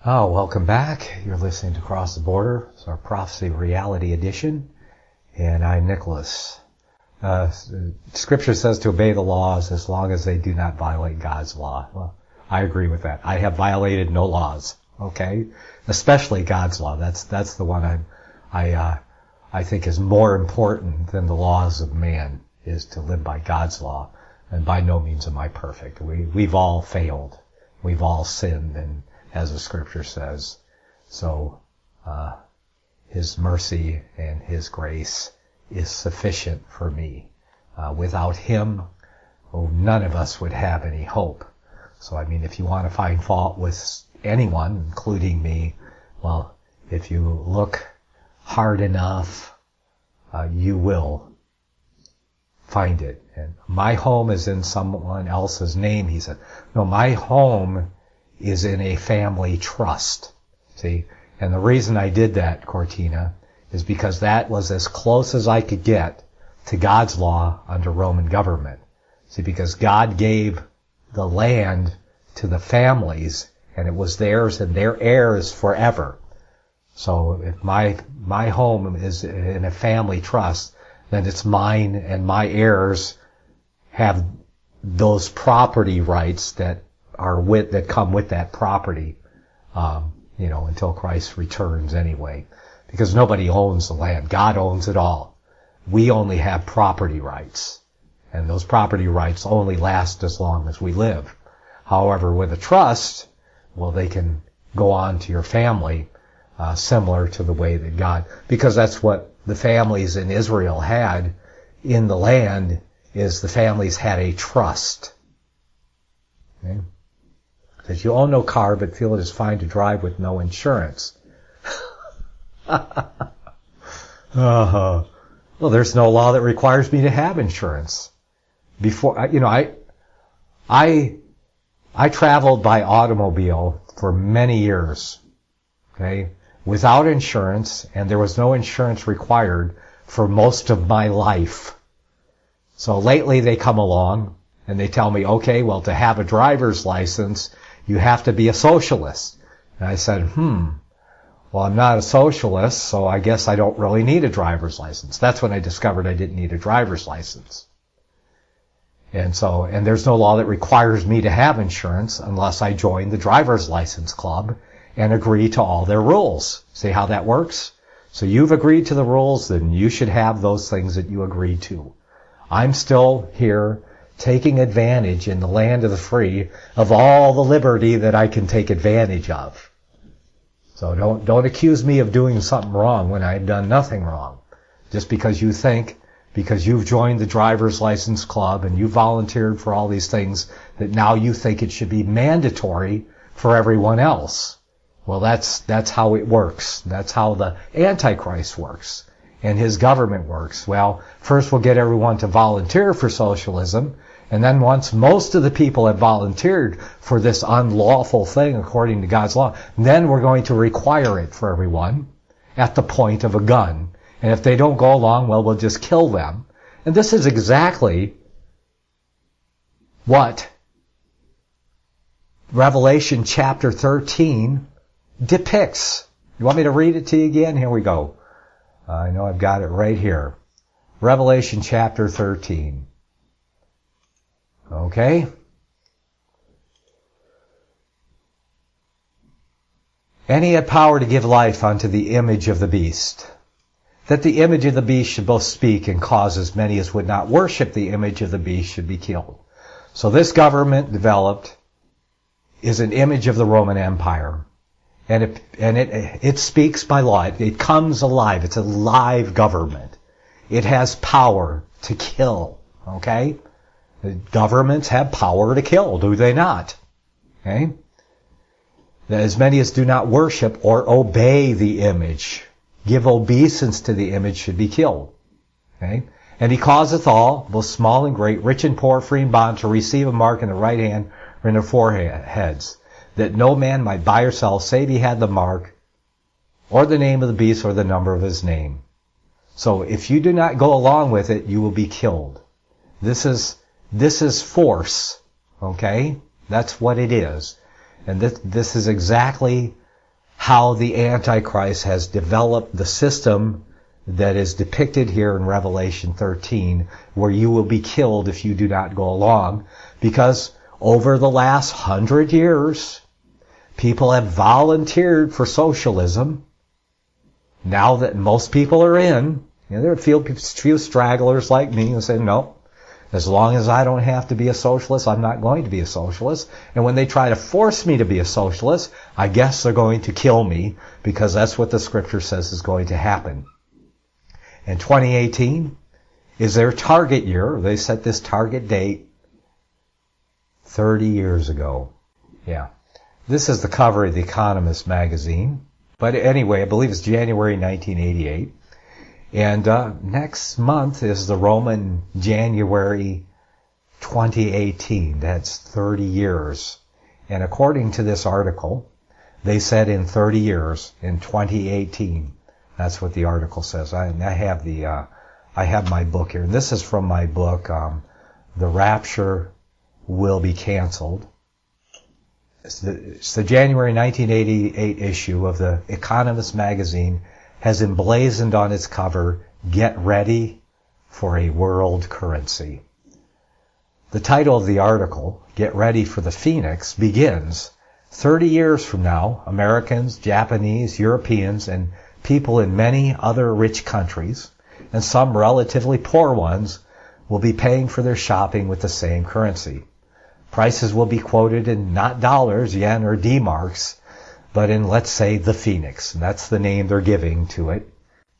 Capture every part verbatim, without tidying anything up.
Oh, welcome back. You're listening to Cross the Border. It's our Prophecy Reality Edition. And I'm Nicholas. Uh, scripture says to obey the laws as long as they do not violate God's law. Well, I agree with that. I have violated no laws. Okay? Especially God's law. That's, that's the one I, I, uh, I think is more important than the laws of man, is to live by God's law. And by no means am I perfect. We, we've all failed. We've all sinned, and as the scripture says. So, uh, His mercy and His grace is sufficient for me. Uh, without Him, oh, none of us would have any hope. So, I mean, if you want to find fault with anyone, including me, well, if you look hard enough, uh, you will find it. And my home is in someone else's name, he said. No, my home is in a family trust. See? And the reason I did that, Cortina, is because that was as close as I could get to God's law under Roman government. See, because God gave the land to the families, and it was theirs and their heirs forever. So if my, my home is in a family trust, then it's mine, and my heirs have those property rights that are with, that come with that property, um, you know, until Christ returns anyway. Because nobody owns the land. God owns it all. We only have property rights. And those property rights only last as long as we live. However, with a trust, well, they can go on to your family, uh, similar to the way that God, because that's what the families in Israel had in the land, is the families had a trust. Okay? Says, you own no car, but feel it is fine to drive with no insurance. uh, well, there's no law that requires me to have insurance. Before, you know, I, I, I traveled by automobile for many years, okay, without insurance, and there was no insurance required for most of my life. So lately they come along and they tell me, okay, well, to have a driver's license, you have to be a socialist. And I said, hmm, well, I'm not a socialist, so I guess I don't really need a driver's license. That's when I discovered I didn't need a driver's license. And so, and there's no law that requires me to have insurance unless I join the driver's license club and agree to all their rules. See how that works? So you've agreed to the rules, then you should have those things that you agreed to. I'm still here taking advantage in the land of the free of all the liberty that I can take advantage of. So don't, don't accuse me of doing something wrong when I've done nothing wrong. Just because you think, because you've joined the driver's license club and you volunteered for all these things, that now you think it should be mandatory for everyone else. Well, that's, that's how it works. That's how the Antichrist works and his government works. Well, first we'll get everyone to volunteer for socialism, and then once most of the people have volunteered for this unlawful thing according to God's law, then we're going to require it for everyone at the point of a gun. And if they don't go along, well, we'll just kill them. And this is exactly what Revelation chapter thirteen depicts. You want me to read it to you again? Here we go. Uh, I know I've got it right here. Revelation chapter thirteen. Okay? And he had power to give life unto the image of the beast, that the image of the beast should both speak and cause as many as would not worship the image of the beast should be killed. So this government developed is an image of the Roman Empire. And it, and it, it speaks by law. It, it comes alive. It's a live government. It has power to kill. Okay? The governments have power to kill, do they not? Okay? That as many as do not worship or obey the image, give obeisance to the image, should be killed. Okay? And he causeth all, both small and great, rich and poor, free and bond, to receive a mark in the right hand or in their foreheads, that no man might buy or sell, save he had the mark, or the name of the beast, or the number of his name. So if you do not go along with it, you will be killed. This is, this is force. Okay? That's what it is. And this, this is exactly how the Antichrist has developed the system that is depicted here in Revelation thirteen, where you will be killed if you do not go along, because over the last hundred years, people have volunteered for socialism. Now that most people are in, you know, there are a few, few stragglers like me who say, no, as long as I don't have to be a socialist, I'm not going to be a socialist. And when they try to force me to be a socialist, I guess they're going to kill me, because that's what the scripture says is going to happen. And twenty eighteen is their target year. They set this target date thirty years ago. Yeah. This is the cover of The Economist magazine. But anyway, I believe it's January nineteen eighty-eight. And uh, next month is the Roman January twenty eighteen. That's thirty years. And according to this article, they said in thirty years, in twenty eighteen. That's what the article says. I, I have the, uh, I have my book here. And this is from my book, um, The Rapture Will Be Canceled. It's the, it's the January nineteen eighty-eight issue of The Economist magazine has emblazoned on its cover, "Get Ready for a World Currency." The title of the article, "Get Ready for the Phoenix," begins, thirty years from now, Americans, Japanese, Europeans, and people in many other rich countries, and some relatively poor ones, will be paying for their shopping with the same currency. Prices will be quoted in not dollars, yen, or D-marks, but in, let's say, the Phoenix. And that's the name they're giving to it.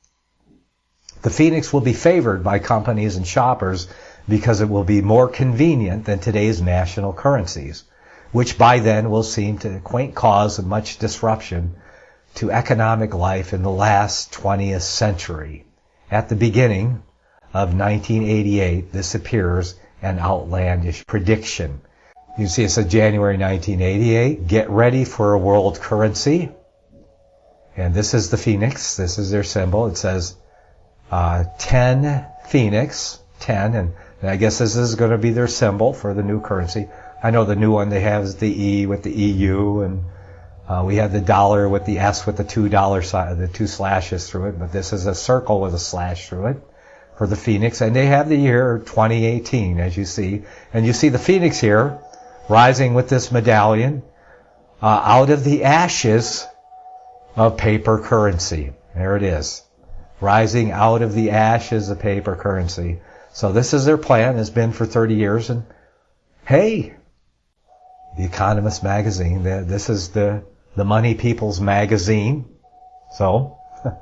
The Phoenix will be favored by companies and shoppers because it will be more convenient than today's national currencies, which by then will seem to quaint cause of much disruption to economic life in the last twentieth century. At the beginning of nineteen eighty-eight, this appears an outlandish prediction. You see, it says January nineteen eighty-eight, get ready for a world currency. And this is the Phoenix. This is their symbol. It says uh, ten Phoenix, ten, and, and I guess this is going to be their symbol for the new currency. I know the new one they have is the E with the E U, and uh, we have the dollar with the S with the two dollar side, the two slashes through it, but this is a circle with a slash through it for the Phoenix, and they have the year twenty eighteen, as you see. And you see the Phoenix here, rising with this medallion, uh, out of the ashes of paper currency. There it is. Rising out of the ashes of paper currency. So this is their plan, has been for thirty years, and hey, The Economist magazine, this is the, the money people's magazine. So,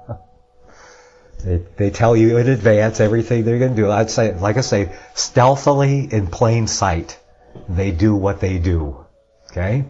they, they tell you in advance everything they're going to do. I'd say, like I say, stealthily in plain sight, they do what they do. Okay?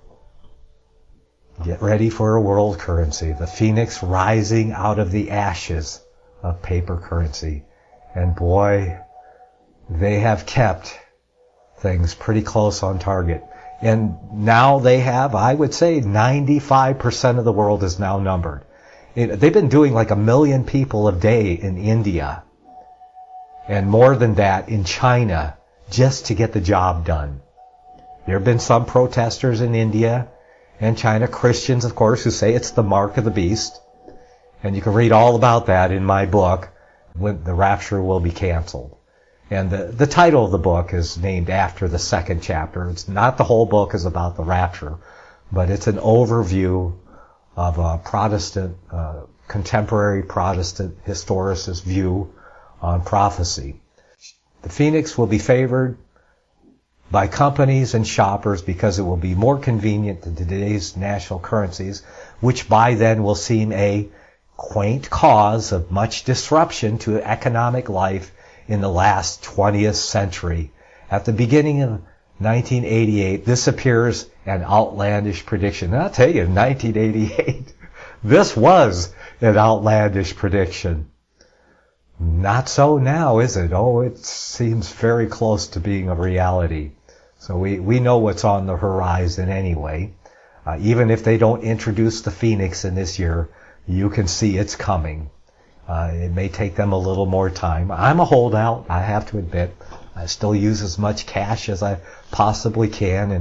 Get ready for a world currency. The Phoenix rising out of the ashes of paper currency. And boy, they have kept things pretty close on target. And now they have, I would say, ninety-five percent of the world is now numbered. It, they've been doing like a million people a day in India. And more than that in China, just to get the job done. There have been some protesters in India and China, Christians, of course, who say it's the mark of the beast. And you can read all about that in my book, When the Rapture Will Be Canceled. And the, the title of the book is named after the second chapter. It's not the whole book is about the rapture, but it's an overview of a Protestant, uh, contemporary Protestant historicist view on prophecy. The Phoenix will be favored by companies and shoppers because it will be more convenient than today's national currencies, which by then will seem a quaint cause of much disruption to economic life in the last twentieth century. At the beginning of nineteen eighty-eight, this appears an outlandish prediction. And I'll tell you, in nineteen eighty-eight, this was an outlandish prediction. Not so now, is it? Oh, it seems very close to being a reality. So we, we know what's on the horizon anyway. Uh, even if they don't introduce the Phoenix in this year, you can see it's coming. Uh, it may take them a little more time. I'm a holdout, I have to admit. I still use as much cash as I possibly can, and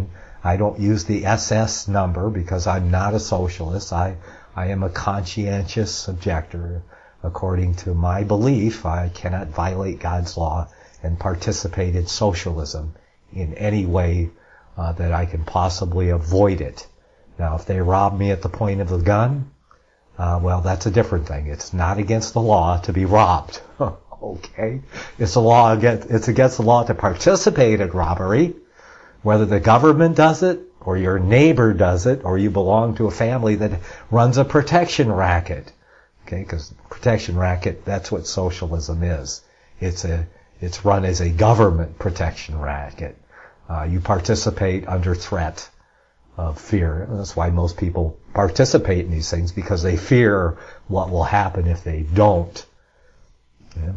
I don't use the S S number because I'm not a socialist. I, I am a conscientious objector. According to my belief, I cannot violate God's law and participate in socialism in any way uh, that I can possibly avoid it. Now, if they rob me at the point of the gun, uh, well, that's a different thing. It's not against the law to be robbed. Okay? It's a law against, it's against the law to participate in robbery, whether the government does it, or your neighbor does it, or you belong to a family that runs a protection racket. Okay? Because protection racket, that's what socialism is. It's a, it's run as a government protection racket. Uh, you participate under threat of fear. And that's why most people participate in these things, because they fear what will happen if they don't. Yeah.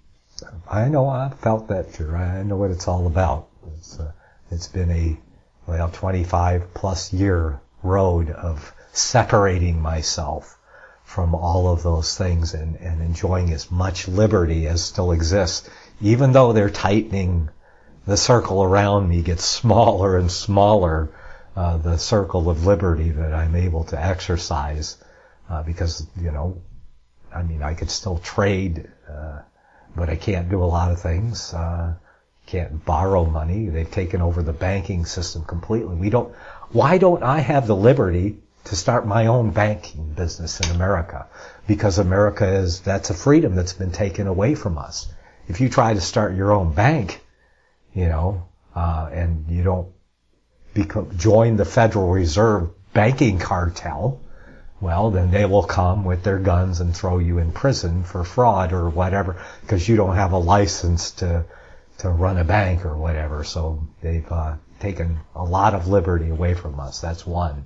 I know, I've felt that fear. I know what it's all about. It's, uh, it's been a, well, twenty-five plus year road of separating myself from all of those things and, and enjoying as much liberty as still exists, even though they're tightening. The circle around me gets smaller and smaller, uh, the circle of liberty that I'm able to exercise, uh, because, you know, I mean, I could still trade, uh, but I can't do a lot of things. Uh, can't borrow money. They've taken over the banking system completely. We don't, why don't I have the liberty to start my own banking business in America? Because America is, that's a freedom that's been taken away from us. If you try to start your own bank, you know, uh, and you don't become, join the Federal Reserve banking cartel, well, then they will come with their guns and throw you in prison for fraud or whatever, because you don't have a license to, to run a bank or whatever. So they've, uh, taken a lot of liberty away from us. That's one.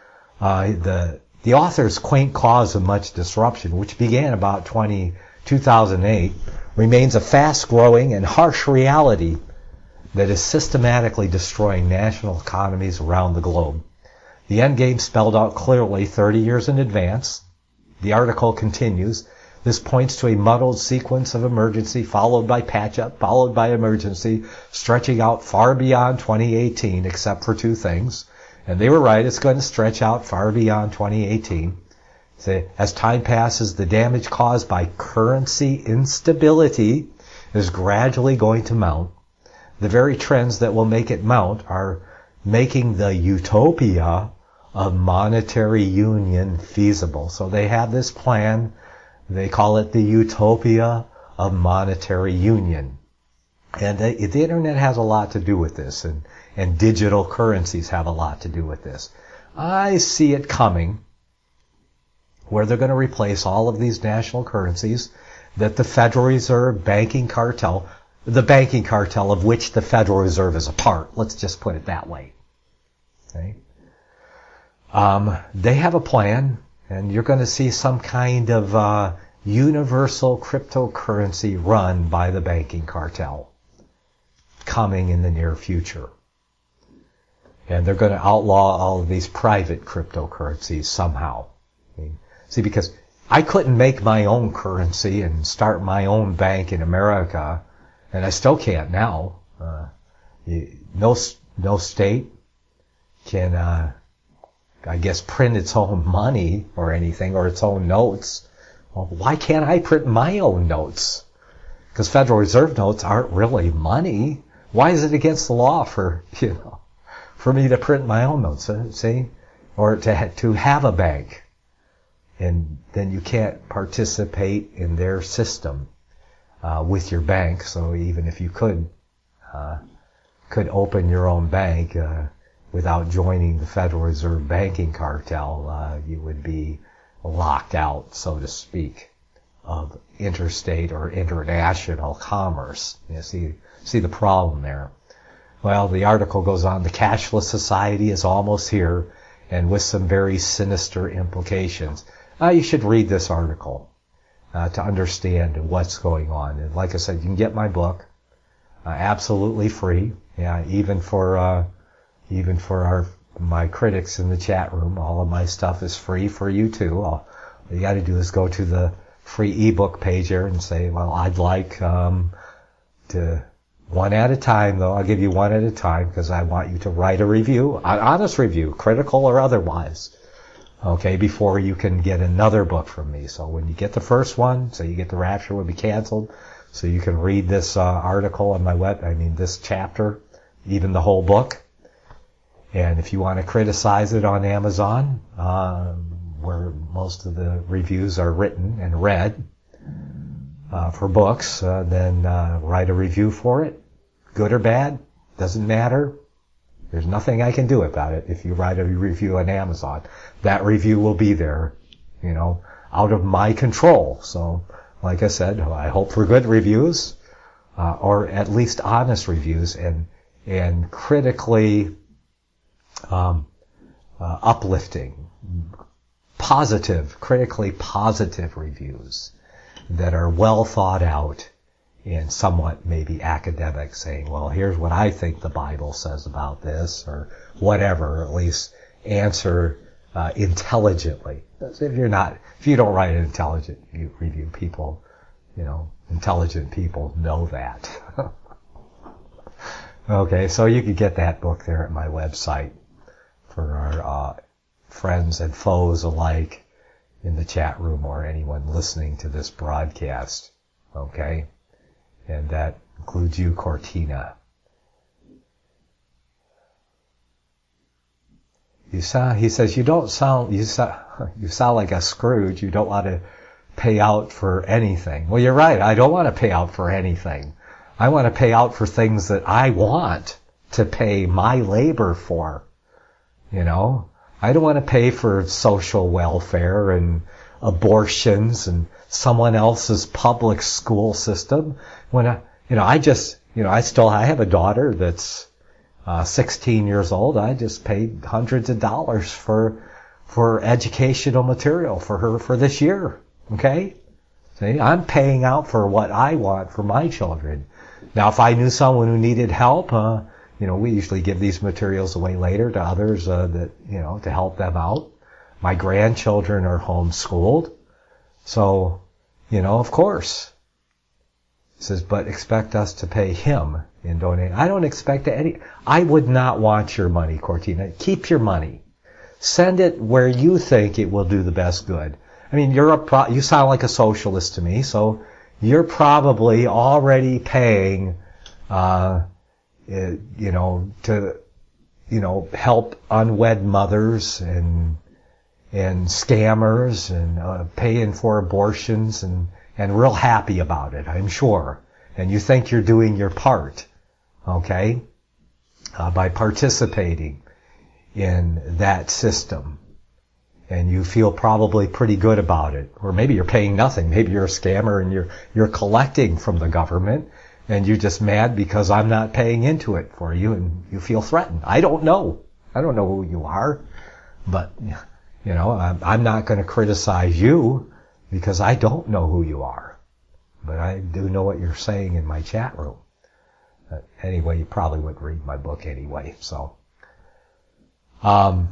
Uh, the, the author's quaint cause of much disruption, which began about twenty, two thousand eight, remains a fast-growing and harsh reality that is systematically destroying national economies around the globe. The end game spelled out clearly thirty years in advance. The article continues. This points to a muddled sequence of emergency, followed by patch-up, followed by emergency, stretching out far beyond twenty eighteen, except for two things. And they were right, it's going to stretch out far beyond twenty eighteen. So as time passes, the damage caused by currency instability is gradually going to mount. The very trends that will make it mount are making the utopia of monetary union feasible. So they have this plan. They call it the utopia of monetary union. And the, the internet has a lot to do with this, and, and digital currencies have a lot to do with this. I see it coming, where they're going to replace all of these national currencies that the Federal Reserve banking cartel, the banking cartel of which the Federal Reserve is a part. Let's just put it that way. Okay. Um, they have a plan, and you're going to see some kind of uh, universal cryptocurrency run by the banking cartel coming in the near future. And they're going to outlaw all of these private cryptocurrencies somehow. Okay. See, because I couldn't make my own currency and start my own bank in America, and I still can't now. Uh, no, no state can, uh, I guess, print its own money or anything, or its own notes. Well, why can't I print my own notes? Because Federal Reserve notes aren't really money. Why is it against the law for, you know, for me to print my own notes? Uh, see, or to ha- to have a bank, and then you can't participate in their system uh, with your bank. So even if you could uh, could open your own bank uh, without joining the Federal Reserve banking cartel, uh, you would be locked out, so to speak, of interstate or international commerce. You see, see the problem there. Well, the article goes on, the cashless society is almost here, and with some very sinister implications. Uh, you should read this article uh, to understand what's going on. And like I said, you can get my book uh, absolutely free. Yeah, even for uh, even for our my critics in the chat room, all of my stuff is free for you too. All you got to do is go to the free ebook page here and say, well, I'd like um, to One at a time, though. I'll give you one at a time because I want you to write a review, an honest review, critical or otherwise, okay, before you can get another book from me. So when you get the first one, so you get The Rapture Will Be Canceled, so you can read this uh, article on my web, I mean this chapter, even the whole book. And if you want to criticize it on Amazon, um, where most of the reviews are written and read, Uh, for books, uh, then uh, write a review for it. Good or bad, doesn't matter. There's nothing I can do about it if you write a review on Amazon. That review will be there, you know, out of my control. So, like I said, I hope for good reviews, uh, or at least honest reviews, and and critically um, uh, uplifting, positive, critically positive reviews that are well thought out and somewhat maybe academic, saying, well, here's what I think the Bible says about this, or whatever, or at least answer uh, intelligently. If you're not, if you don't write an intelligent review, people, you know, intelligent people know that. Okay, so you can get that book there at my website for our uh, friends and foes alike in the chat room or anyone listening to this broadcast, okay? And that includes you, Cortina. You sound, he says, you don't sound, you sound, you sound like a Scrooge. You don't want to pay out for anything. Well, you're right. I don't want to pay out for anything. I want to pay out for things that I want to pay my labor for, you know? I don't want to pay for social welfare and abortions and someone else's public school system. When I, you know, I just, you know, I still, I have a daughter that's uh, sixteen years old. I just paid hundreds of dollars for, for educational material for her for this year. Okay? See, I'm paying out for what I want for my children. Now, if I knew someone who needed help, uh, you know, we usually give these materials away later to others uh, that, you know, to help them out. My grandchildren are homeschooled. So, you know, of course. He says, but expect us to pay him in donating. I don't expect any. I would not want your money, Cortina. Keep your money. Send it where you think it will do the best good. I mean, you're a pro- you sound like a socialist to me, so you're probably already paying, uh, you know, to, you know, help unwed mothers and and scammers and uh, paying for abortions and and real happy about it, I'm sure. And you think you're doing your part, okay, uh, by participating in that system. And you feel probably pretty good about it. Or maybe you're paying nothing. Maybe you're a scammer and you're you're collecting from the government. And you're just mad because I'm not paying into it for you and you feel threatened. I don't know. I don't know who you are. But, you know, I'm, I'm not going to criticize you because I don't know who you are. But I do know what you're saying in my chat room. Uh, anyway, you probably wouldn't read my book anyway. So, um,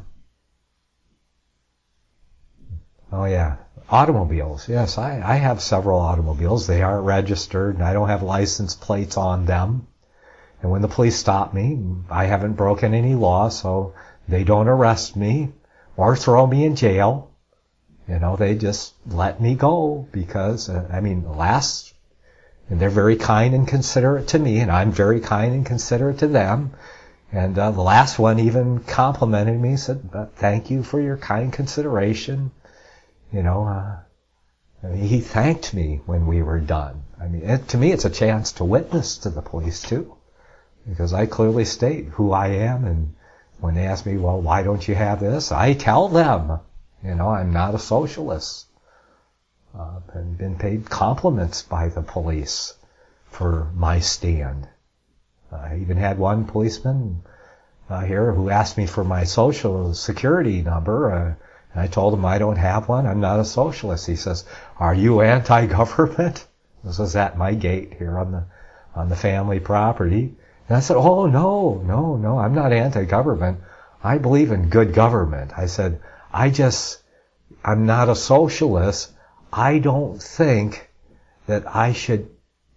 oh yeah. Automobiles, yes, I, I have several automobiles. They aren't registered, and I don't have license plates on them. And when the police stop me, I haven't broken any law, so they don't arrest me or throw me in jail. You know, they just let me go because, uh, I mean, last, and they're very kind and considerate to me, and I'm very kind and considerate to them. And uh, the last one even complimented me, said, thank you for your kind consideration. You know, uh, I mean, he thanked me when we were done. I mean, it, to me, it's a chance to witness to the police, too. Because I clearly state who I am, and when they ask me, well, why don't you have this? I tell them, you know, I'm not a socialist. Uh, I've been paid compliments by the police for my stand. I even had one policeman uh, here who asked me for my social security number, uh, and I told him I don't have one. I'm not a socialist. He says, are you anti-government? This was at my gate here on the on the family property. And I said, oh, no, no, no, I'm not anti-government. I believe in good government. I said, I just, I'm not a socialist. I don't think that I should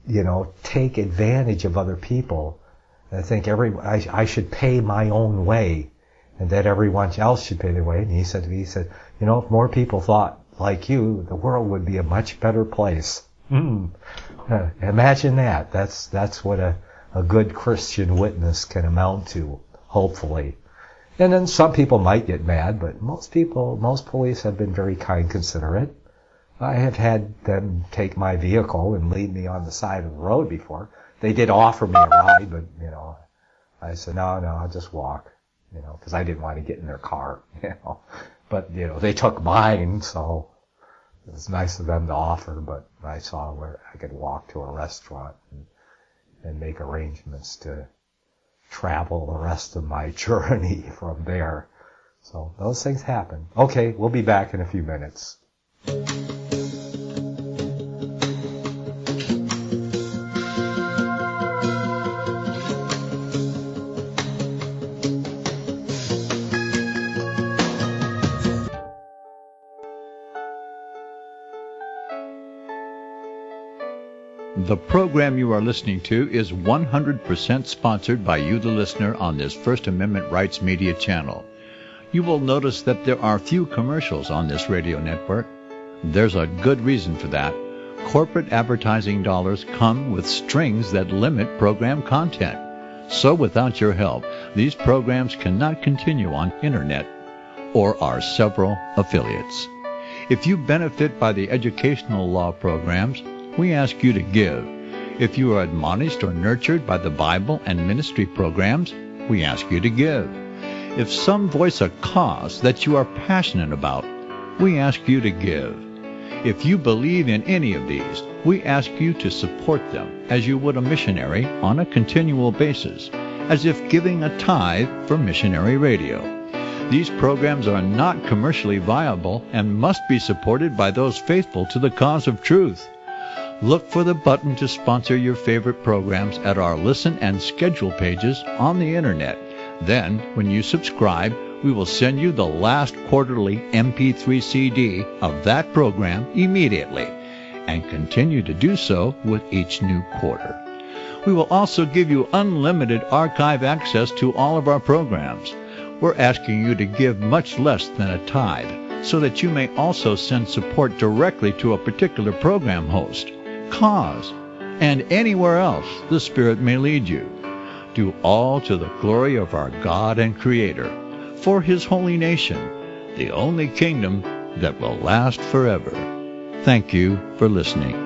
you know, take advantage of other people. I think every I, I should pay my own way, and that everyone else should pay their way. And he said to me, he said, you know, if more people thought like you, the world would be a much better place. Hmm. Uh, imagine that. That's that's what a, a good Christian witness can amount to, hopefully. And then some people might get mad, but most people, most police have been very kind, considerate. I have had them take my vehicle and leave me on the side of the road before. They did offer me a ride, but, you know, I said, no, no, I'll just walk, you know, because I didn't want to get in their car, you know. But, you know, they took mine, so it was nice of them to offer, but I saw where I could walk to a restaurant and, and make arrangements to travel the rest of my journey from there. So those things happen. Okay, we'll be back in a few minutes. The program you are listening to is one hundred percent sponsored by you, the listener, on this First Amendment Rights Media channel. You will notice that there are few commercials on this radio network. There's a good reason for that. Corporate advertising dollars come with strings that limit program content. So without your help, these programs cannot continue on internet or our several affiliates. If you benefit by the educational law programs, we ask you to give. If you are admonished or nurtured by the Bible and ministry programs, we ask you to give. If some voice a cause that you are passionate about, we ask you to give. If you believe in any of these, we ask you to support them as you would a missionary on a continual basis, as if giving a tithe for missionary radio. These programs are not commercially viable and must be supported by those faithful to the cause of truth. Look for the button to sponsor your favorite programs at our listen and schedule pages on the internet. Then, when you subscribe, we will send you the last quarterly M P three C D of that program immediately, and continue to do so with each new quarter. We will also give you unlimited archive access to all of our programs. We're asking you to give much less than a tithe, so that you may also send support directly to a particular program host, cause, and anywhere else the Spirit may lead you. Do all to the glory of our God and Creator, for His holy nation, the only kingdom that will last forever. Thank you for listening.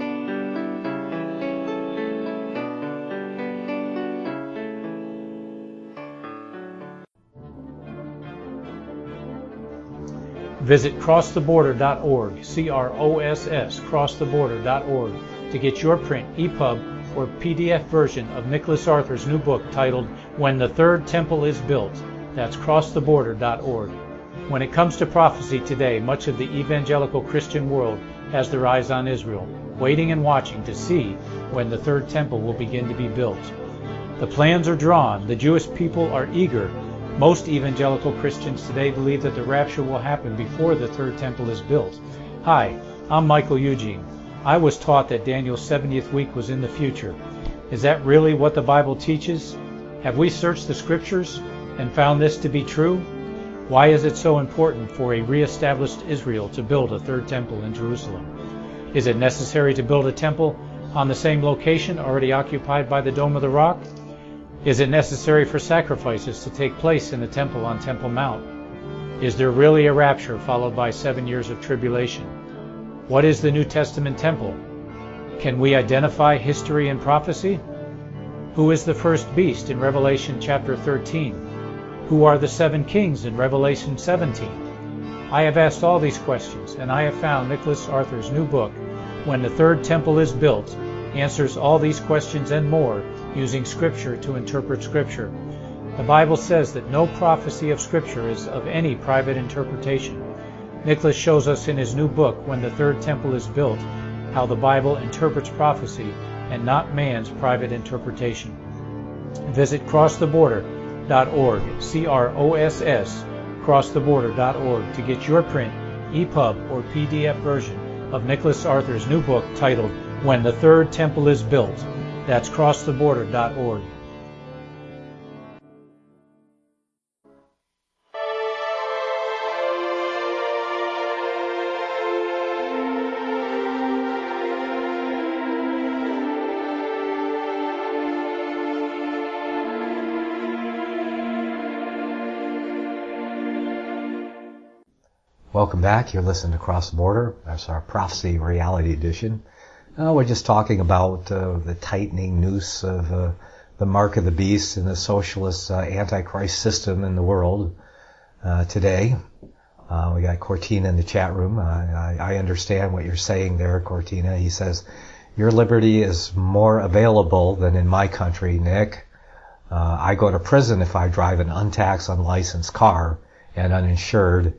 Visit cross the border dot org, C R O S S, cross the border dot org, to get your print, E P U B, or P D F version of Nicholas Arthur's new book titled When the Third Temple is Built. That's cross the border dot org. When it comes to prophecy today, much of the evangelical Christian world has their eyes on Israel, waiting and watching to see when the third temple will begin to be built. The plans are drawn. The Jewish people are eager. Most evangelical Christians today believe that the rapture will happen before the third temple is built. Hi, I'm Michael Eugene. I was taught that Daniel's seventieth week was in the future. Is that really what the Bible teaches? Have we searched the Scriptures and found this to be true? Why is it so important for a re-established Israel to build a third temple in Jerusalem? Is it necessary to build a temple on the same location already occupied by the Dome of the Rock? Is it necessary for sacrifices to take place in the temple on Temple Mount? Is there really a rapture followed by seven years of tribulation? What is the New Testament temple? Can we identify history and prophecy? Who is the first beast in Revelation chapter thirteen? Who are the seven kings in Revelation seventeen? I have asked all these questions, and I have found Nicholas Arthur's new book, When the Third Temple is Built, answers all these questions and more using Scripture to interpret Scripture. The Bible says that no prophecy of Scripture is of any private interpretation. Nicholas shows us in his new book, When the Third Temple is Built, how the Bible interprets prophecy and not man's private interpretation. Visit cross the border dot org, C R O S S, cross the border dot org, to get your print, E P U B, or P D F version of Nicholas Arthur's new book titled when the third temple is built. That's cross the border dot org. Welcome back. You're listening to Cross the Border. That's our Prophecy Reality Edition. Uh, we're just talking about uh, the tightening noose of uh, the mark of the beast and the socialist uh, antichrist system in the world uh, today. Uh, we got Cortina in the chat room. Uh, I, I understand what you're saying there, Cortina. He says, your liberty is more available than in my country, Nick. Uh, I go to prison if I drive an untaxed, unlicensed car and uninsured.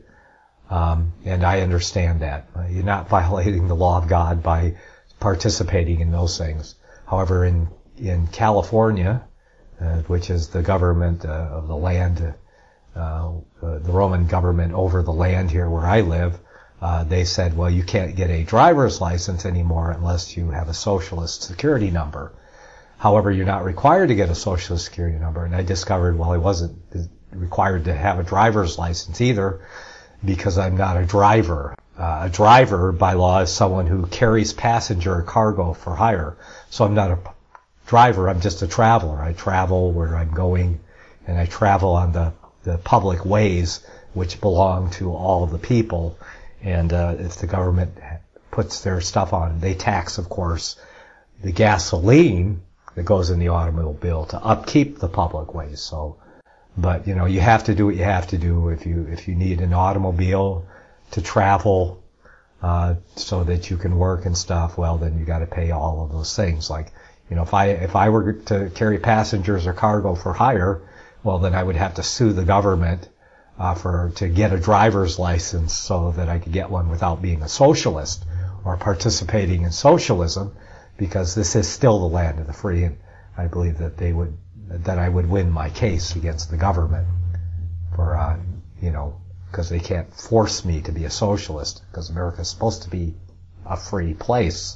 Um, and I understand that. Uh, you're not violating the law of God by participating in those things. However, in in California, uh, which is the government uh, of the land, uh, uh, the Roman government over the land here where I live, uh, they said, well, you can't get a driver's license anymore unless you have a socialist security number. However, you're not required to get a socialist security number. And I discovered, well, I wasn't required to have a driver's license either, because I'm not a driver. Uh, a driver, by law, is someone who carries passenger or cargo for hire. So I'm not a p- driver, I'm just a traveler. I travel where I'm going, and I travel on the, the public ways which belong to all of the people. And uh, if the government puts their stuff on, they tax, of course, the gasoline that goes in the automobile to upkeep the public ways. So But, you know, you have to do what you have to do. If you, if you need an automobile to travel, uh, so that you can work and stuff, well, then you gotta pay all of those things. Like, you know, if I, if I were to carry passengers or cargo for hire, well, then I would have to sue the government, uh, for, to get a driver's license so that I could get one without being a socialist or participating in socialism, because this is still the land of the free, and I believe that they would, that I would win my case against the government for, uh, you know, because they can't force me to be a socialist, because America is supposed to be a free place.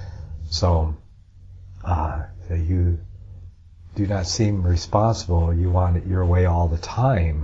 So, uh, you do not seem responsible. You want it your way all the time.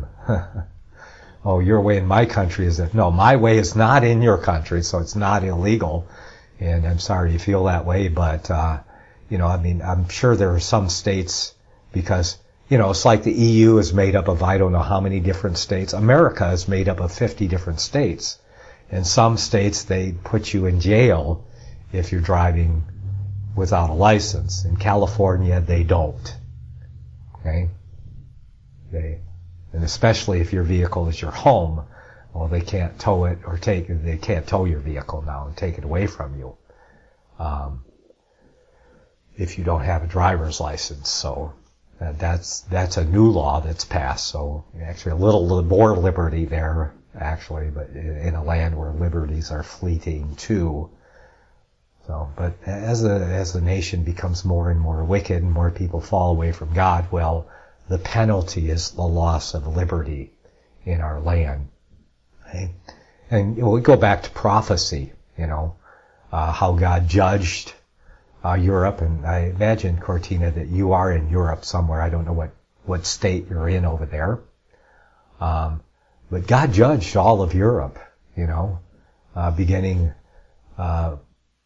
Oh, your way in my country is that, no, my way is not in your country, so it's not illegal. And I'm sorry you feel that way, but, uh, you know, I mean, I'm sure there are some states, because, you know, it's like the E U is made up of I don't know how many different states. America is made up of fifty different states. In some states, they put you in jail if you're driving without a license. In California, they don't. Okay? They, and especially if your vehicle is your home, well, they can't tow it or take it, they can't tow your vehicle now and take it away from you. Um, if you don't have a driver's license. So, Uh, that's that's a new law that's passed, so actually a little more liberty there, actually, but in a land where liberties are fleeting too. So, but as the as the nation becomes more and more wicked, and more people fall away from God, well, the penalty is the loss of liberty in our land. Okay? And we go back to prophecy, you know, uh, how God judged Uh, Europe, and I imagine, Cortina, that you are in Europe somewhere. I don't know what, what state you're in over there. Um, but God judged all of Europe, you know, uh, beginning, uh,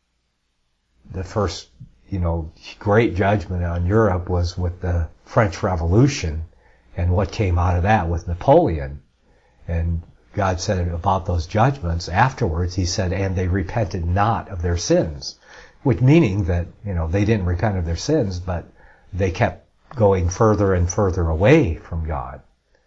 the first, you know, great judgment on Europe was with the French Revolution and what came out of that with Napoleon. And God said about those judgments afterwards, he said, and they repented not of their sins. Which meaning that, you know, they didn't repent of their sins, but they kept going further and further away from God.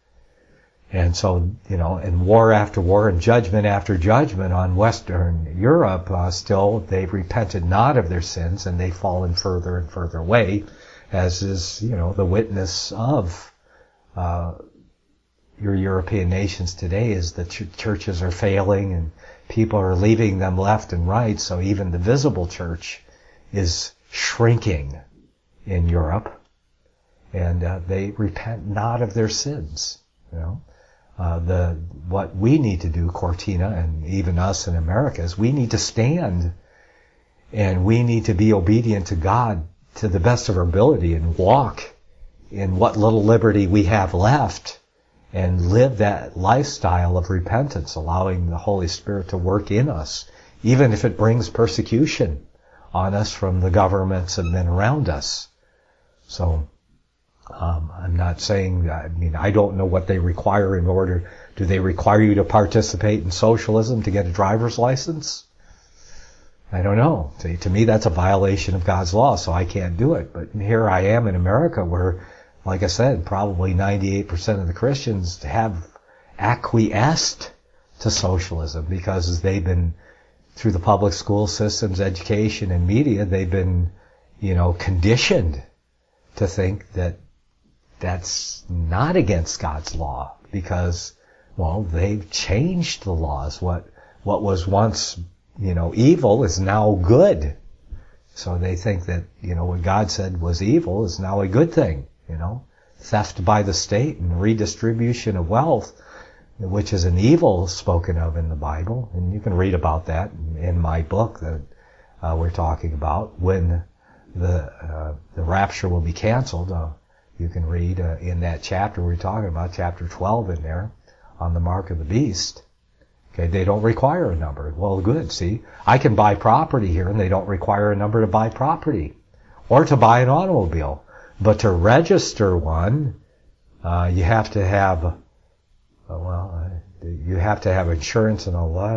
And so, you know, in war after war and judgment after judgment on Western Europe, uh, still they've repented not of their sins, and they've fallen further and further away, as is, you know, the witness of uh, your European nations today, is that ch- churches are failing and people are leaving them left and right, so even the visible church is shrinking in Europe, and uh, they repent not of their sins. You know, uh, the what we need to do, Cortina, and even us in America, is we need to stand And we need to be obedient to God to the best of our ability and walk in what little liberty we have left and live that lifestyle of repentance, allowing the Holy Spirit to work in us, even if it brings persecution on us from the governments and men around us. So, um, I'm not saying, I mean, I don't know what they require in order. Do they require you to participate in socialism to get a driver's license? I don't know. See, to me, that's a violation of God's law, so I can't do it. But here I am in America where, like I said, probably ninety-eight percent of the Christians have acquiesced to socialism because they've been, through the public school systems, education, and media, they've been, you know, conditioned to think that that's not against God's law because, well, they've changed the laws. What, what was once, you know, evil is now good. So they think that, you know, what God said was evil is now a good thing, you know. Theft by the state and redistribution of wealth, which is an evil spoken of in the Bible. And you can read about that in my book that uh, we're talking about. When the uh, the rapture will be canceled, uh, you can read uh, in that chapter we're talking about, chapter twelve in there, on the mark of the beast. Okay, they don't require a number. Well, good, see. I can buy property here and they don't require a number to buy property or to buy an automobile. But to register one, uh, you have to have, uh, well, uh, you have to have insurance and all that.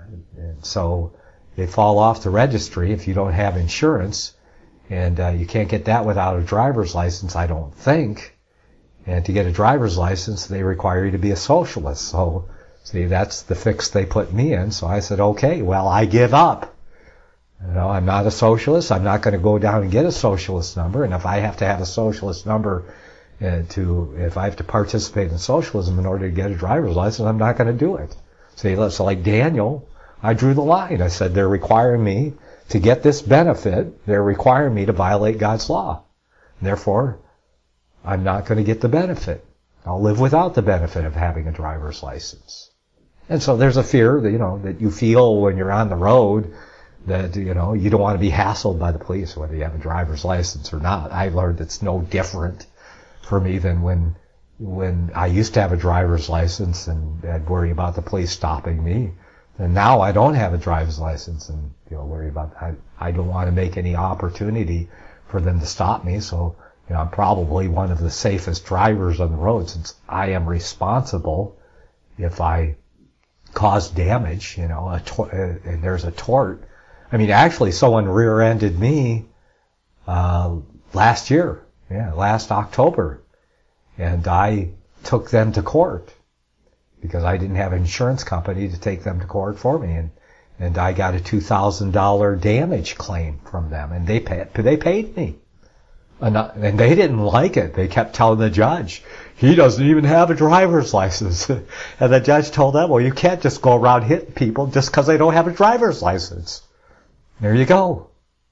And so they fall off the registry if you don't have insurance. And uh, you can't get that without a driver's license, I don't think. And to get a driver's license, they require you to be a socialist. So, see, that's the fix they put me in. So I said, okay, well, I give up. You know, I'm not a socialist. I'm not going to go down and get a socialist number. And if I have to have a socialist number uh, to, if I have to participate in socialism in order to get a driver's license, I'm not going to do it. See, so like Daniel, I drew the line. I said, they're requiring me to get this benefit. They're requiring me to violate God's law. Therefore, I'm not going to get the benefit. I'll live without the benefit of having a driver's license. And so there's a fear that, you know, that you feel when you're on the road that, you know, you don't want to be hassled by the police whether you have a driver's license or not. I learned it's no different for me than when when I used to have a driver's license and I'd worry about the police stopping me. And now I don't have a driver's license and, you know, worry about, I, I don't want to make any opportunity for them to stop me. So, you know, I'm probably one of the safest drivers on the road since I am responsible if I cause damage, you know, a tor- and there's a tort. I mean, actually, someone rear-ended me uh last year, yeah, last October, and I took them to court because I didn't have an insurance company to take them to court for me, and and I got a two thousand dollars damage claim from them, and they paid they paid me, and, and they didn't like it. They kept telling the judge, he doesn't even have a driver's license, and the judge told them, well, you can't just go around hitting people just because they don't have a driver's license. There you go.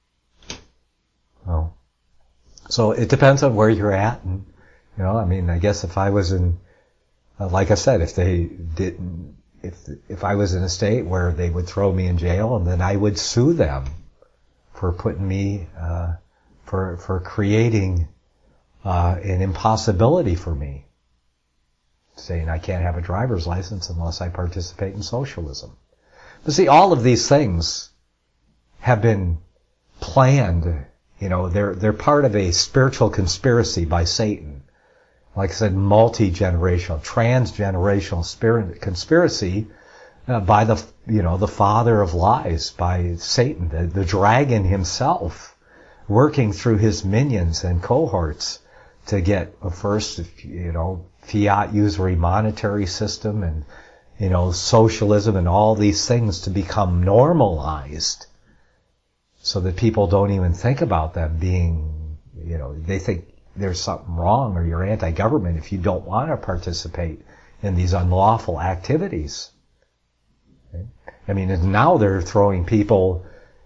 Well, so it depends on where you're at, and you know, I mean, I guess if I was in, uh, like I said, if they didn't, if if I was in a state where they would throw me in jail, and then I would sue them for putting me, uh, for for creating uh, an impossibility for me, saying I can't have a driver's license unless I participate in socialism. But see, all of these things have been planned, you know, they're, they're part of a spiritual conspiracy by Satan. Like I said, multi-generational, transgenerational spirit conspiracy uh, by the, you know, the father of lies, by Satan, the, the dragon himself, working through his minions and cohorts to get a first, you know, fiat usury monetary system and, you know, socialism and all these things to become normalized, so that people don't even think about them being, you know, they think there's something wrong or you're anti-government if you don't want to participate in these unlawful activities. Okay? I mean, and now they're throwing people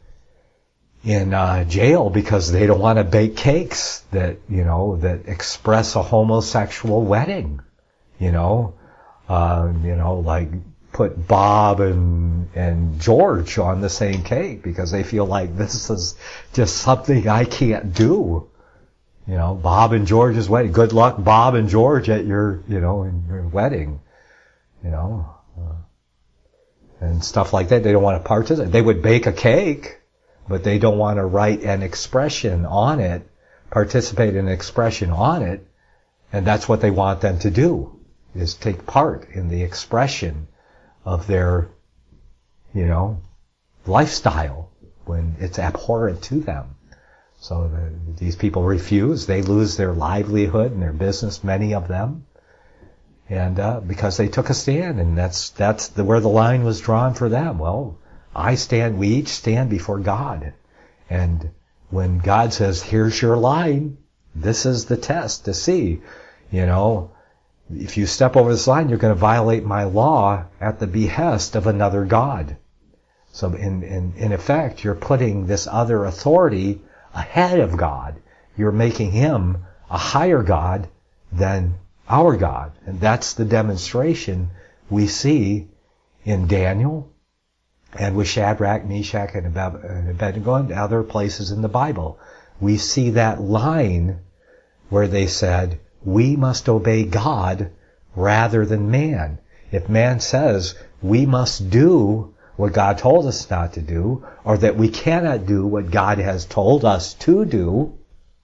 in uh, jail because they don't want to bake cakes that, you know, that express a homosexual wedding, you know, uh, you know, like put Bob and and George on the same cake because they feel like this is just something I can't do. You know, Bob and George's wedding. Good luck, Bob and George, at your, you know, in your wedding. You know, uh, and stuff like that. They don't want to participate. They would bake a cake, but they don't want to write an expression on it, participate in an expression on it, and that's what they want them to do, is take part in the expression of their, you know, lifestyle when it's abhorrent to them. So the, these people refuse. They lose their livelihood and their business, many of them, and uh, because they took a stand, and that's that's the, where the line was drawn for them. Well, I stand. We each stand before God, and when God says, "Here's your line," this is the test to see. You know, if you step over this line, you're going to violate my law at the behest of another God. So in in in effect, you're putting this other authority ahead of God. You're making him a higher God than our God. And that's the demonstration we see in Daniel and with Shadrach, Meshach, and Abednego and other places in the Bible. We see that line where they said, we must obey God rather than man. If man says we must do what God told us not to do, or that we cannot do what God has told us to do,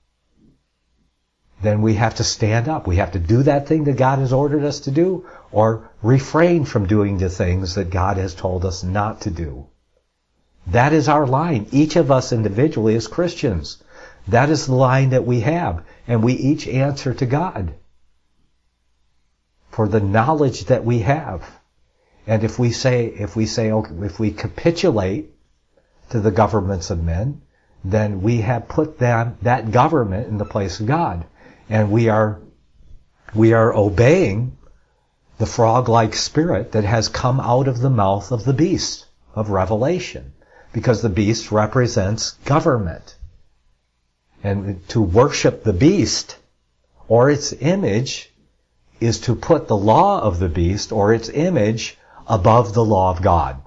then we have to stand up. We have to do that thing that God has ordered us to do, or refrain from doing the things that God has told us not to do. That is our line. Each of us individually as Christians. That is the line that we have. And we each answer to God for the knowledge that we have. And if we say, if we say, okay, if we capitulate to the governments of men, then we have put them, that government in the place of God. And we are, we are obeying the frog-like spirit that has come out of the mouth of the beast of Revelation. Because the beast represents government. And to worship the beast or its image is to put the law of the beast or its image above the law of God.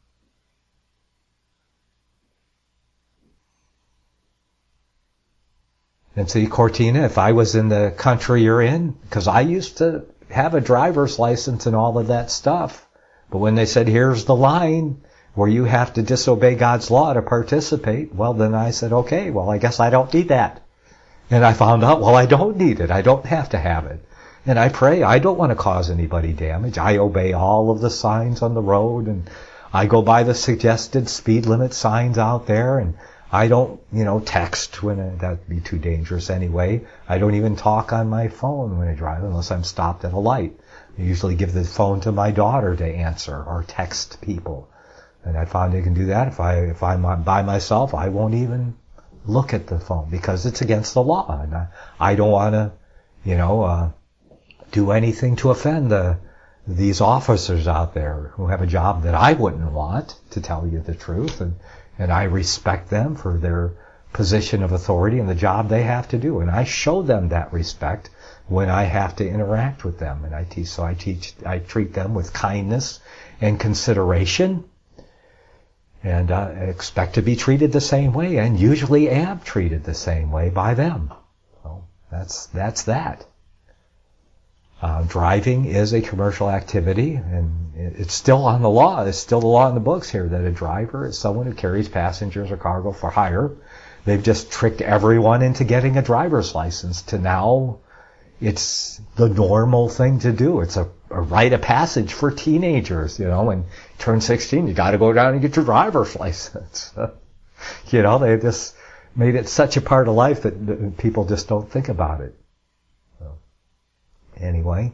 And see, Cortina, if I was in the country you're in, because I used to have a driver's license and all of that stuff, but when they said, here's the line where you have to disobey God's law to participate, well, then I said, okay, well, I guess I don't need that. And I found out, well, I don't need it. I don't have to have it. And I pray, I don't want to cause anybody damage. I obey all of the signs on the road, and I go by the suggested speed limit signs out there, and I don't, you know, text when I, that'd be too dangerous anyway. I don't even talk on my phone when I drive unless I'm stopped at a light. I usually give the phone to my daughter to answer or text people. And I found I can do that. If I, if I'm by myself, I won't even look at the phone because it's against the law. And I, I don't want to, you know, uh, do anything to offend the, these officers out there who have a job that I wouldn't want, to tell you the truth. And, and I respect them for their position of authority and the job they have to do. And I show them that respect when I have to interact with them. And I teach, so I teach, I treat them with kindness and consideration. And uh, expect to be treated the same way, and usually am treated the same way by them. So that's that's that. Uh, driving is a commercial activity, and it's still on the law. It's still the law in the books here that a driver is someone who carries passengers or cargo for hire. They've just tricked everyone into getting a driver's license to now it's the normal thing to do. It's a, a rite of passage for teenagers, you know, when you turn sixteen, you got to go down and get your driver's license. You know, they just made it such a part of life that, that people just don't think about it. So, anyway,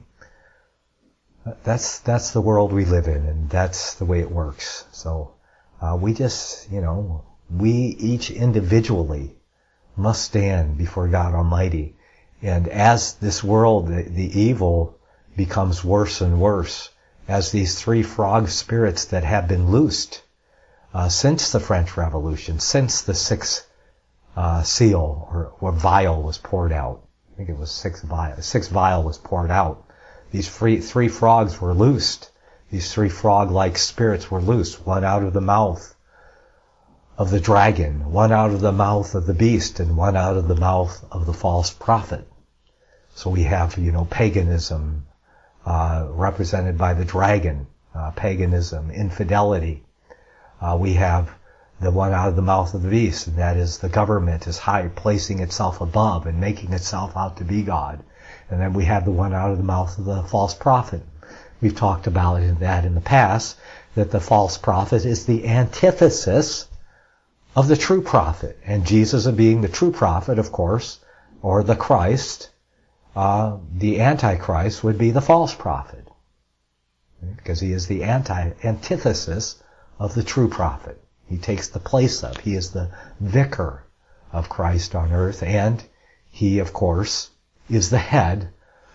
that's that's the world we live in, and that's the way it works. So uh, we just, you know, we each individually must stand before God Almighty. And as this world, the, the evil becomes worse and worse, as these three frog spirits that have been loosed uh, since the French Revolution, since the sixth uh, seal or, or vial was poured out, I think it was six vial, six vial was poured out. These three, three frogs were loosed. These three frog-like spirits were loosed, one out of the mouth of the dragon, one out of the mouth of the beast, and one out of the mouth of the false prophet. So we have, you know, paganism uh, represented by the dragon, uh, paganism, infidelity. Uh, we have the one out of the mouth of the beast, and that is the government is high, placing itself above and making itself out to be God. And then we have the one out of the mouth of the false prophet. We've talked about that in the past, that the false prophet is the antithesis of the true prophet. And Jesus being the true prophet, of course, or the Christ, uh, the Antichrist would be the false prophet. Because he is the anti antithesis of the true prophet. He takes the place of, he is the vicar of Christ on earth, and he, of course, is the head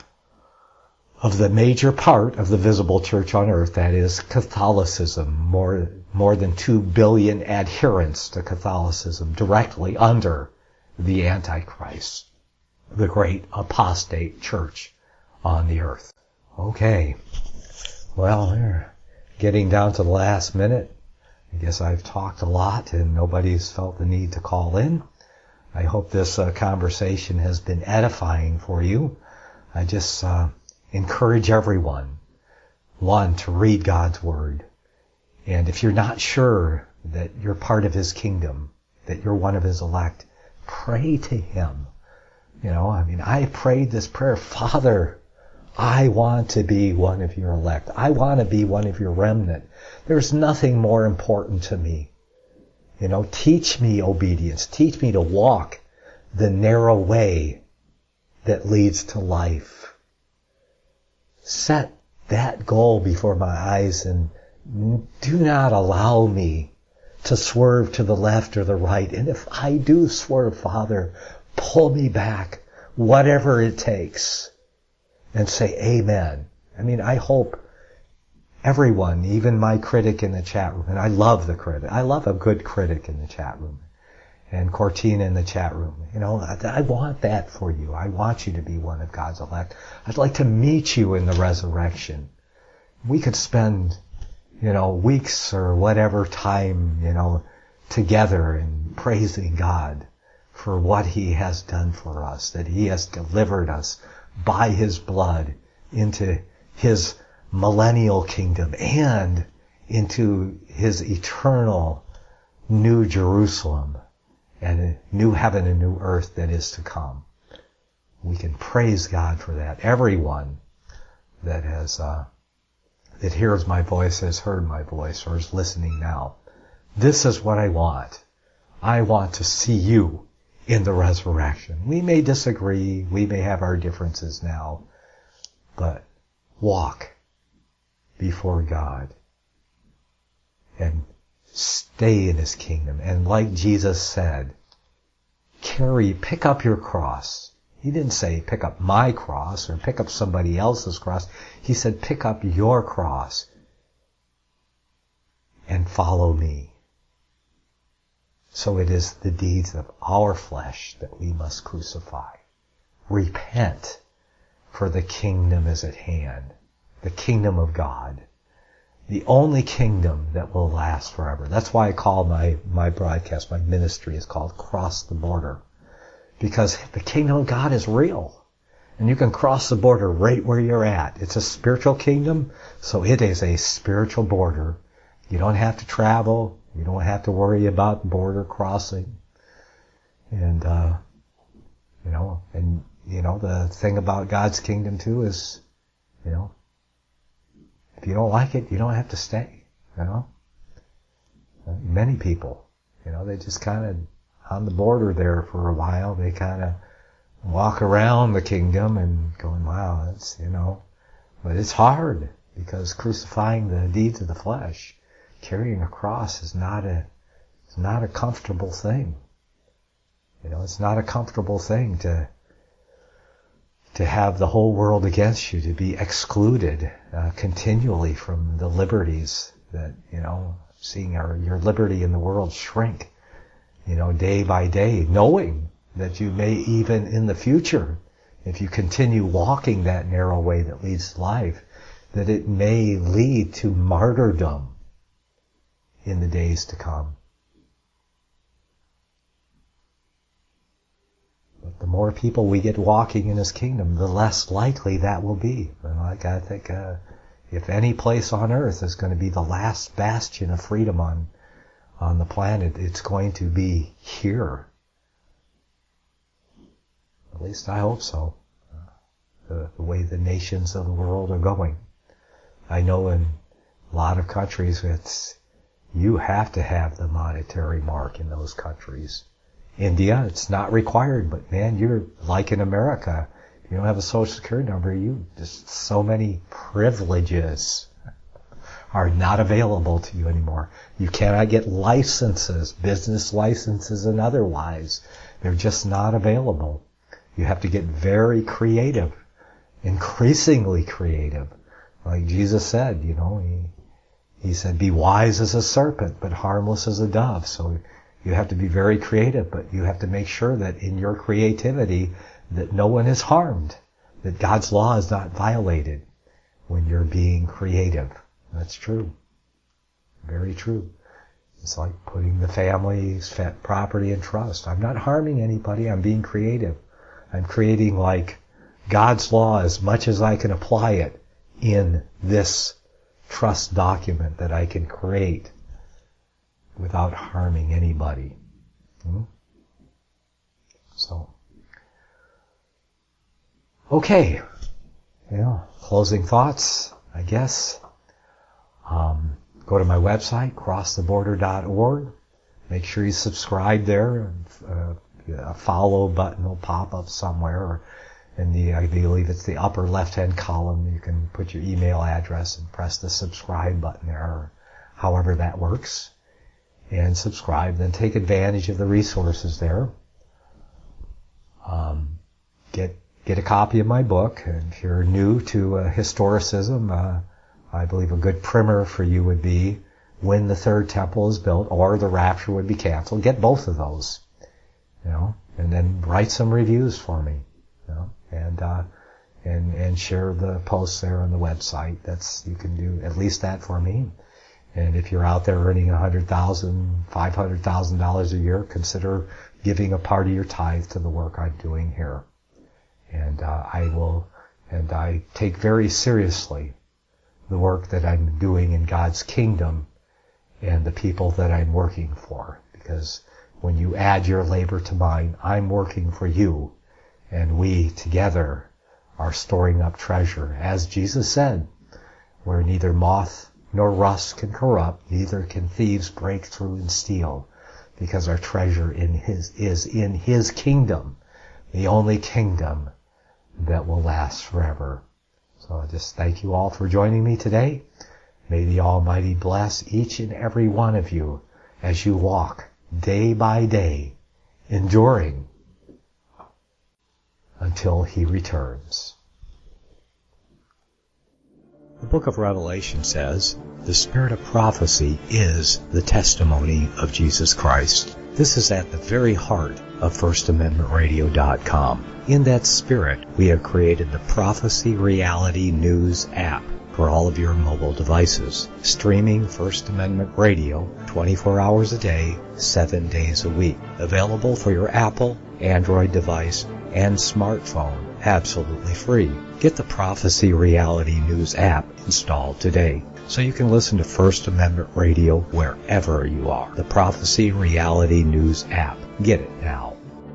of the major part of the visible church on earth, that is Catholicism. More, more than two billion adherents to Catholicism directly under the Antichrist, the great apostate church on the earth. Okay. Well, we're getting down to the last minute. I guess I've talked a lot and nobody's felt the need to call in. I hope this uh, conversation has been edifying for you. I just uh, encourage everyone, one, to read God's Word. And if you're not sure that you're part of His kingdom, that you're one of His elect, pray to Him. You know, I mean, I prayed this prayer, Father, I want to be one of your elect. I want to be one of your remnant. There's nothing more important to me. You know, teach me obedience. Teach me to walk the narrow way that leads to life. Set that goal before my eyes and do not allow me to swerve to the left or the right. And if I do swerve, Father, pull me back, whatever it takes, and say amen. I mean, I hope everyone, even my critic in the chat room, and I love the critic. I love a good critic in the chat room. And Cortina in the chat room. You know, I, I want that for you. I want you to be one of God's elect. I'd like to meet you in the resurrection. We could spend, you know, weeks or whatever time, you know, together in praising God for what He has done for us, that He has delivered us by His blood into His millennial kingdom and into His eternal new Jerusalem and a new heaven and new earth that is to come. We can praise God for that. Everyone that has uh, that hears my voice, has heard my voice, or is listening now. This is what I want. I want to see you in the resurrection. We may disagree, we may have our differences now, but walk before God and stay in His kingdom. And like Jesus said, carry, pick up your cross. He didn't say pick up my cross or pick up somebody else's cross. He said pick up your cross and follow me. So it is the deeds of our flesh that we must crucify. Repent, for the kingdom is at hand. The kingdom of God. The only kingdom that will last forever. That's why I call my, my broadcast, my ministry is called Cross the Border. Because the kingdom of God is real. And you can cross the border right where you're at. It's a spiritual kingdom, so it is a spiritual border. You don't have to travel. You don't have to worry about border crossing. And, uh, you know, and, you know, the thing about God's kingdom too is, you know, if you don't like it, you don't have to stay, you know. Uh, many people, you know, they just kind of on the border there for a while. They kind of walk around the kingdom and going, wow, that's, you know, but it's hard because crucifying the deeds of the flesh, carrying a cross is not a, it's not a comfortable thing. You know, it's not a comfortable thing to, to have the whole world against you, to be excluded uh, continually from the liberties that, you know, seeing our, your liberty in the world shrink, you know, day by day, knowing that you may even in the future, if you continue walking that narrow way that leads to life, that it may lead to martyrdom in the days to come. But the more people we get walking in His kingdom, the less likely that will be. And like I think, uh, if any place on earth is going to be the last bastion of freedom on on the planet, it's going to be here. At least I hope so. Uh, the, the way the nations of the world are going. I know in a lot of countries it's you have to have the monetary mark in those countries. India, it's not required, but man, you're like in America. If you don't have a social security number, you just so many privileges are not available to you anymore. You cannot get licenses, business licenses and otherwise. They're just not available. You have to get very creative, increasingly creative. Like Jesus said, you know, he, he said, be wise as a serpent, but harmless as a dove. So you have to be very creative, but you have to make sure that in your creativity that no one is harmed, that God's law is not violated when you're being creative. That's true. Very true. It's like putting the family's property in trust. I'm not harming anybody. I'm being creative. I'm creating like God's law as much as I can apply it in this trust document that I can create without harming anybody. Hmm? So, okay. You know, closing thoughts, I guess. Um, go to my website, cross the border dot org. Make sure you subscribe there. Uh, a follow button will pop up somewhere. Or in the, I believe it's the upper left-hand column. You can put your email address and press the subscribe button there, or however that works. And subscribe. Then take advantage of the resources there. Um, get get a copy of my book. And if you're new to uh, historicism, uh, I believe a good primer for you would be When the Third Temple is Built, or The Rapture Would Be Canceled. Get both of those, you know, and then write some reviews for me, you know, and uh, and and share the posts there on the website. That's you can do at least that for me. And if you're out there earning a hundred thousand, five hundred thousand dollars a year, consider giving a part of your tithe to the work I'm doing here. And uh, I will, and I take very seriously the work that I'm doing in God's kingdom and the people that I'm working for. Because when you add your labor to mine, I'm working for you, and we together are storing up treasure. As Jesus said, where neither moth nor rust can corrupt, neither can thieves break through and steal, because our treasure in his is in His kingdom, the only kingdom that will last forever. So I just thank you all for joining me today. May the Almighty bless each and every one of you as you walk day by day, enduring until He returns. The book of Revelation says, the spirit of prophecy is the testimony of Jesus Christ. This is at the very heart of First Amendment Radio dot com. In that spirit, we have created the Prophecy Reality News app for all of your mobile devices, streaming First Amendment Radio twenty-four hours a day, seven days a week. Available for your Apple, Android device, and smartphone, absolutely free. Get the Prophecy Reality News app installed today so you can listen to First Amendment Radio wherever you are. The Prophecy Reality News app. Get it now.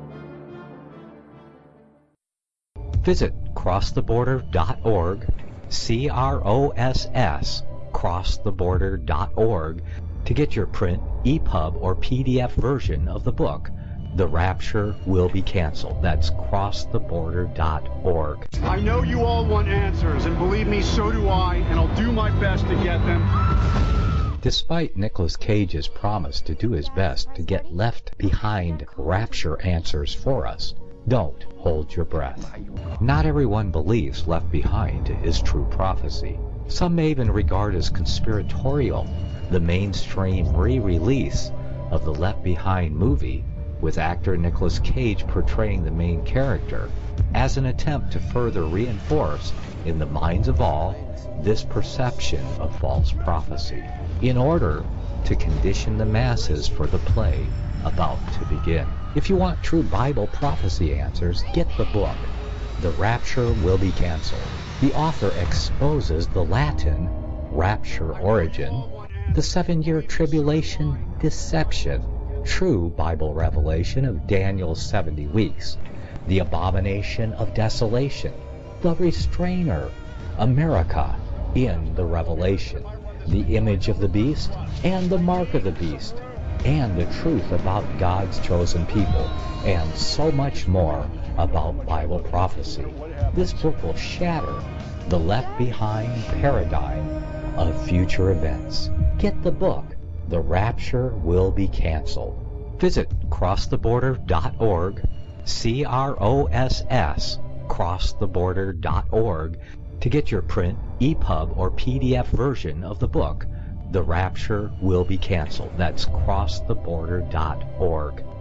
Visit cross the border dot org, C R O S S, cross the border dot org, to get your print, E P U B, or P D F version of the book, The Rapture Will Be Canceled. That's cross the border dot org. I know you all want answers, and believe me, so do I, and I'll do my best to get them. Despite Nicolas Cage's promise to do his best to get left behind rapture answers for us, don't hold your breath. Not everyone believes Left Behind is true prophecy. Some may even regard as conspiratorial the mainstream re-release of the Left Behind movie, with actor Nicolas Cage portraying the main character, as an attempt to further reinforce in the minds of all this perception of false prophecy, in order to condition the masses for the play about to begin. If you want true Bible prophecy answers, get the book, The Rapture Will Be Canceled. The author exposes the Latin rapture origin, the seven-year tribulation deception, true Bible revelation of Daniel's seventy weeks, the abomination of desolation, the restrainer, America in the Revelation, the image of the beast and the mark of the beast, and the truth about God's chosen people, and so much more about Bible prophecy. This book will shatter the left-behind paradigm of future events. Get the book, The Rapture Will Be Canceled. Visit cross the border dot org, C R O S S, cross the border dot org, to get your print, E P U B, or P D F version of the book, The Rapture Will Be Canceled. That's cross the border dot org.